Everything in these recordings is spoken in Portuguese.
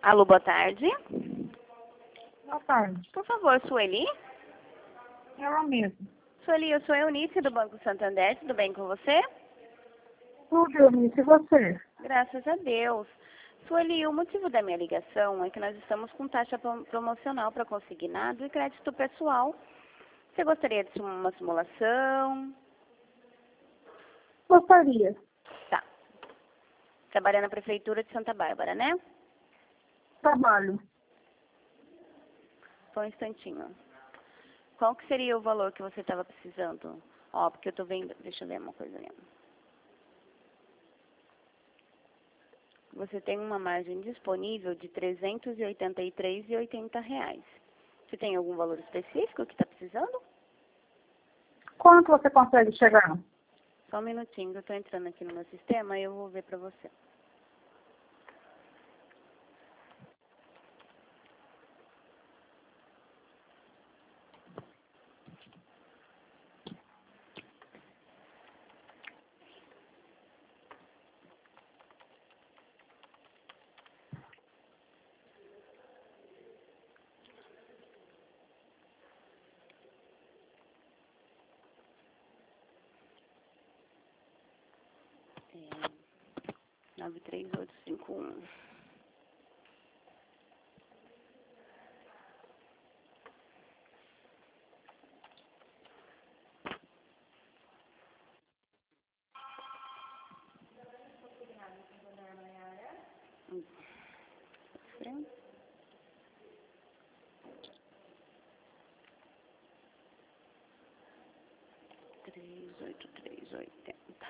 Alô, boa tarde. Boa tarde. Por favor, Sueli. Ela mesma. Sueli, eu sou a Eunice do Banco Santander. Tudo bem com você? Tudo, Eunice, e você? Graças a Deus. Sueli, o motivo da minha ligação é que nós estamos com taxa promocional para consignado e crédito pessoal. Você gostaria de uma simulação? Gostaria. Tá. Trabalha na Prefeitura de Santa Bárbara, né? Trabalho. Só um instantinho. Qual que seria o valor que você estava precisando? Ó, porque eu tô vendo... Deixa eu ver uma coisa ali. Você tem uma margem disponível de R$ 383,80. Você tem algum valor específico que está precisando? Quanto você consegue chegar? Só um minutinho, eu estou entrando aqui no meu sistema e eu vou ver para você. É 93851. Frente. 383,80.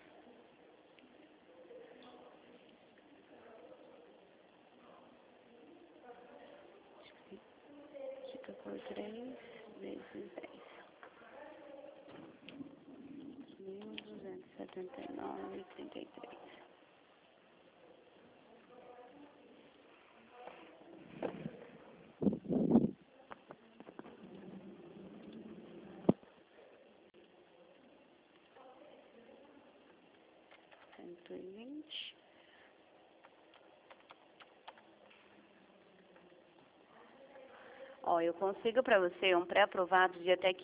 Fica por 3 vezes 10. 1.279,33. Cento e 120. Ó, eu consigo para você um pré-aprovado de até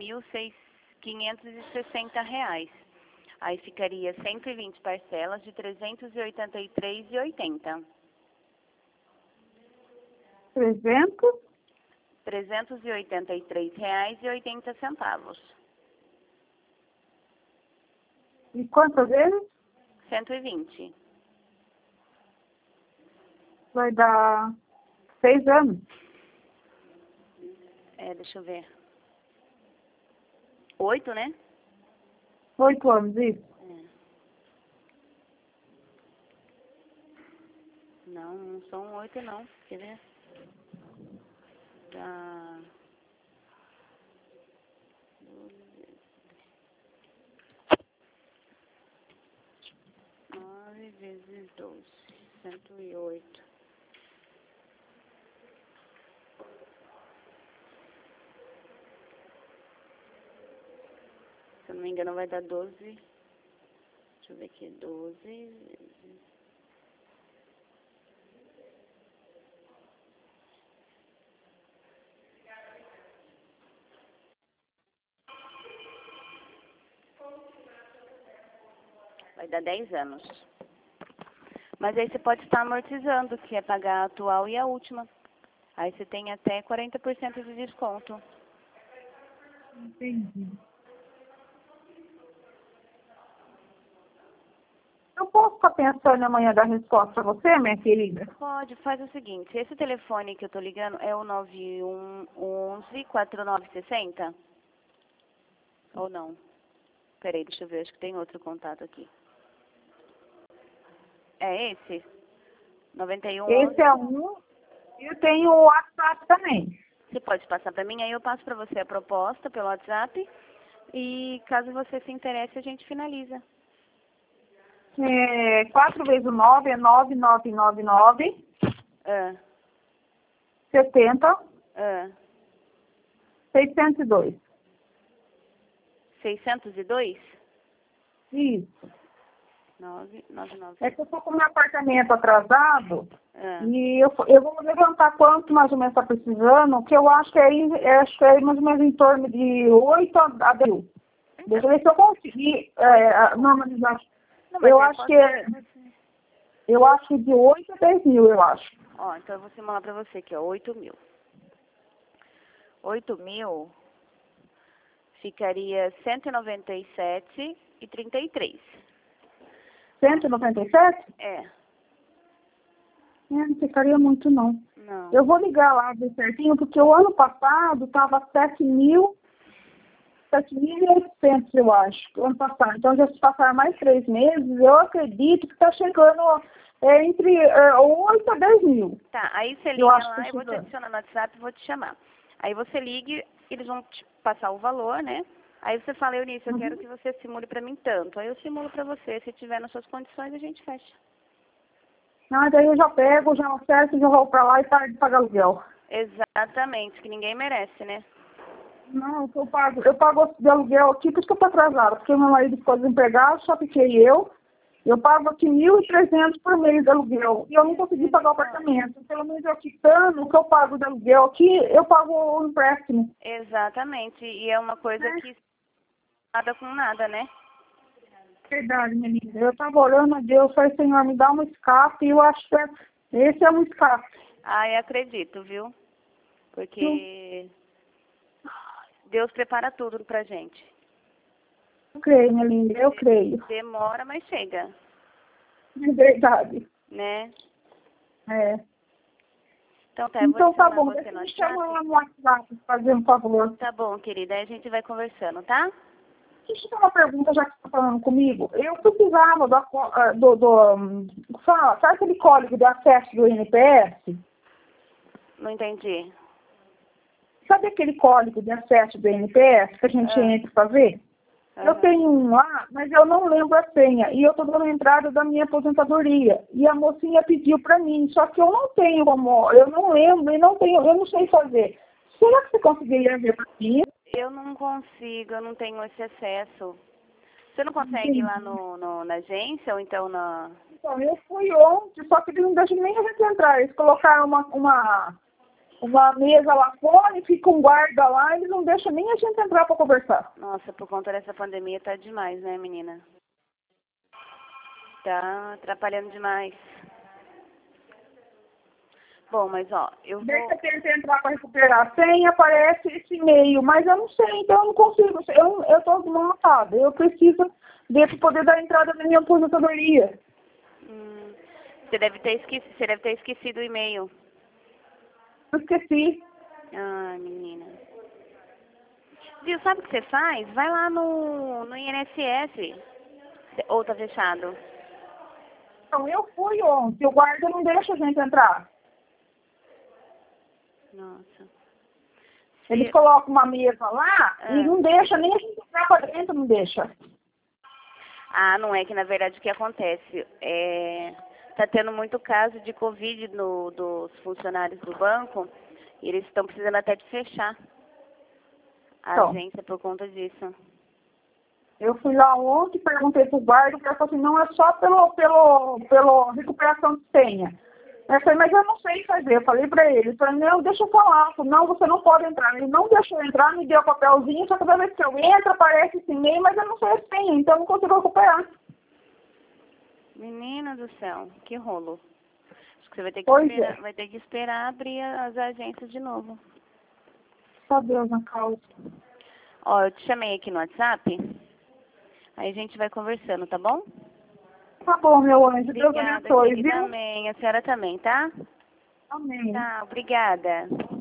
R$ 15.560. Aí ficaria 120 parcelas de R$ 383,80. 300? R$ 383,80. E quantas vezes? 120. Vai dar 6 anos. Deixa eu ver. 8, né? 8 anos, isso. Não, não são 8 não. Quer ver? Dá 9 vezes 12. 108. Se eu não me engano, vai dar 12. Deixa eu ver aqui. 12 vezes. Vai dar 10 anos. Mas aí você pode estar amortizando, que é pagar a atual e a última. Aí você tem até 40% de desconto. Entendi. Eu posso estar pensando amanhã dar resposta para você, minha querida? Pode, faz o seguinte. Esse telefone que eu tô ligando é o 9111-4960? Ou não? Peraí, deixa eu ver. Acho que tem outro contato aqui. É esse? 9111? Esse é um. Eu tenho o WhatsApp também. Você pode passar para mim, aí eu passo para você a proposta pelo WhatsApp. E caso você se interesse, a gente finaliza. 4 vezes o 9 é 9999 Ah, 70 ah. 602. 602? Isso. 999. É que eu estou com meu apartamento atrasado Ah. e eu vou levantar quanto mais ou menos está precisando, que eu acho que acho que é mais ou menos em torno de 8 a 10 mil. Deixa eu ver se eu conseguir normalizar. Não, mas Eu eu acho posso que fazer pra você. eu acho que de 8 a 10 mil, eu acho. Ó, então eu vou simular pra você aqui, ó, 8 mil. 8 mil ficaria 197,33. 197? É, Não ficaria muito, não. não. Eu vou ligar lá ver certinho, porque o ano passado estava 7.800, eu acho, o ano passado. Então, já se passaram mais 3 meses, eu acredito que está chegando entre 8 a 10 mil. Tá, aí você liga Eu acho lá, que eu vou te chegando. adicionar no WhatsApp e vou te chamar. Aí você liga, eles vão te passar o valor, né? Aí você fala, Eunice, eu quero que você simule pra mim tanto. Aí eu simulo pra você, se tiver nas suas condições, a gente fecha. Ah, daí eu já pego, já acerto, já vou para lá e paro de pagar aluguel. Exatamente, que ninguém merece, né? Não, eu pago de aluguel aqui, por isso que eu estou atrasada, porque meu marido ficou desempregado, só fiquei eu. Eu pago aqui 1.300 por mês de aluguel e eu não consegui pagar o apartamento. Pelo menos eu quitando o que eu pago de aluguel aqui, eu pago o empréstimo. Exatamente, e é uma coisa que nada com nada, né? Verdade, minha linda. Eu estava orando a Deus, falei, Senhor, me dá um escape, e eu acho que esse é um escape. Ai, acredito, viu? Porque Deus prepara tudo pra gente. Eu creio, minha linda, eu creio. Demora, mas chega, É verdade. né? É. Então tá, eu vou Então tá adicionar bom, você deixa no me chamar WhatsApp. lá no WhatsApp, fazer um favor. Tá bom, querida, aí a gente vai conversando, tá? Deixa eu fazer uma pergunta, já que você está falando comigo. Eu precisava sabe aquele código de acesso do INPS? Não entendi. Sabe aquele código de acesso do INPS que a gente entra para ver? Eu tenho um lá, mas eu não lembro a senha. E eu estou dando entrada da minha aposentadoria. E a mocinha pediu para mim. Só que eu não tenho como, eu não lembro e eu não sei fazer. Será que você conseguiria ver para mim? Eu não consigo, eu não tenho esse acesso. Você não consegue ir lá na agência ou então na... Então, eu fui ontem, só que eles não deixam nem a gente entrar. Eles colocaram uma mesa lá fora e fica um guarda lá, eles não deixam nem a gente entrar para conversar. Nossa, por conta dessa pandemia tá demais, né, menina? Tá atrapalhando demais. Bom, mas ó, eu vou... Daí você tenta entrar para recuperar a senha, aparece esse e-mail, mas eu não sei, então eu não consigo. Eu estou desmontada, eu preciso desse poder dar entrada na minha aposentadoria. Você deve ter esquecido o e-mail. Eu esqueci. Ai, menina. Viu, sabe o que você faz? Vai lá no INSS. Ou tá fechado? Então, eu fui ontem, o guarda não deixa a gente entrar. Nossa. Eles colocam uma mesa lá e não deixa nem a gente entrar para dentro, não deixa. Ah, não é que na verdade o que acontece? Tá tendo muito caso de Covid dos funcionários do banco e eles estão precisando até de fechar a agência por conta disso. Eu fui lá ontem, perguntei pro guarda, o cara falou assim, não, é só pelo recuperação de senha. Eu falei, mas eu não sei fazer. Eu falei pra ele, não, deixa eu falar. Eu falei, não, você não pode entrar. Ele não deixou eu entrar, me deu o papelzinho, só que toda vez que eu entro, aparece esse e-mail, mas eu não sei a senha, então eu não consigo recuperar. Menina do céu, que rolo. Acho que você vai ter que esperar abrir as agências de novo. Só Deus na causa. Ó, eu te chamei aqui no WhatsApp, aí a gente vai conversando, tá bom? Tá bom, meu anjo. Obrigada, Deus abençoe, querida. viu? Amém. A senhora também, tá? Amém. Tá, obrigada.